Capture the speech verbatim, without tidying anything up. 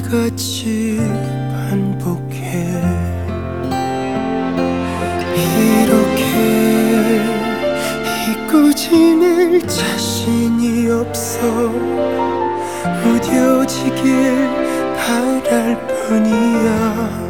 매일같이 반복해. 이렇게 잊고 지낼 자신이 없어. 무뎌지길 바랄 뿐이야.